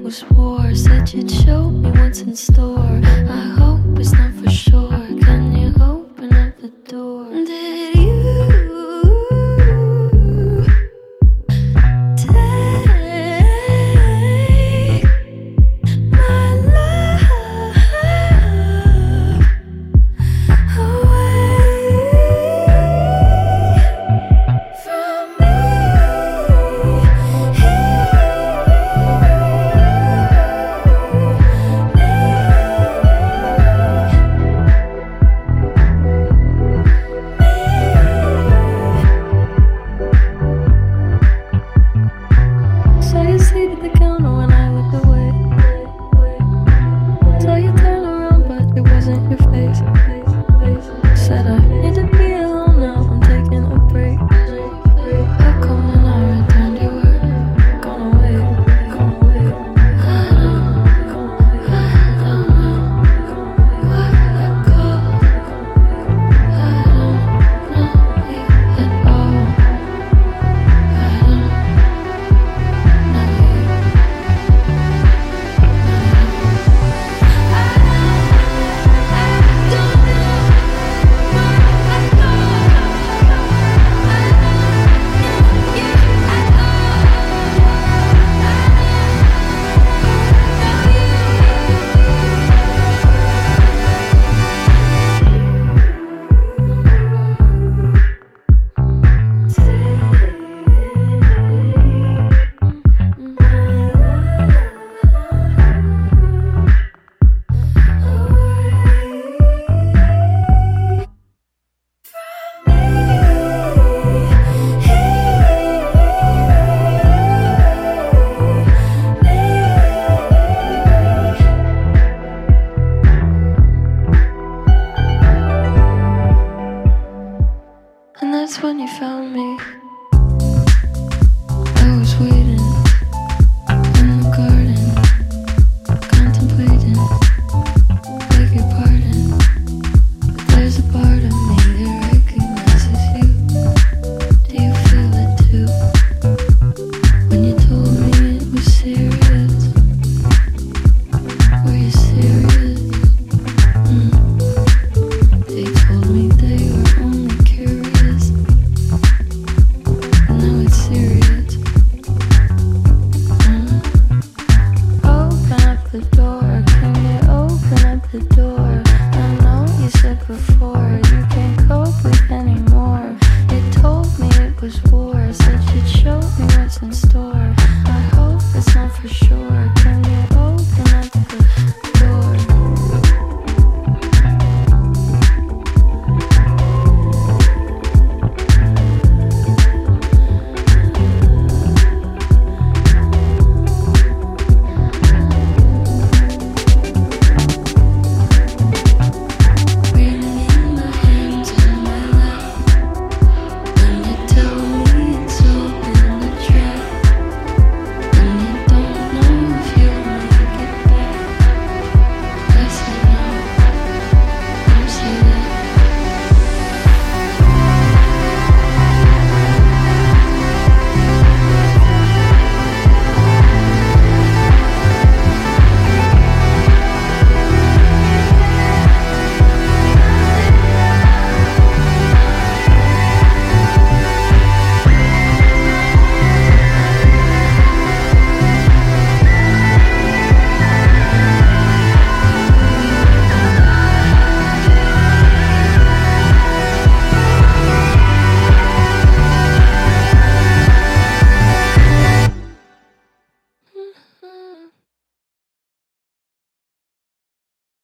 was war. Said you'd show me what's in store. I hope it's not for sure. Can you open up the door? Did you take my love away from me? So you sleep at the counter when I look away. So you turn around, but it wasn't your face. Said I need to be alone now, I'm taking a break. How come when I returned you were gone away? I don't know why I called. I don't know you at all. I don't know And that's when you found me. I was waiting in the garden, contemplating, beg your pardon, but there's a part of me that recognizes you. Do you feel it too? When you told me it was serious, were you serious? They told me they were only curious. Now it's serious. Open up the door. Can you open up the door? I know you said before you can't cope with anymore. You told me it was war. Said you'd show me what's in store. I hope it's not for sure.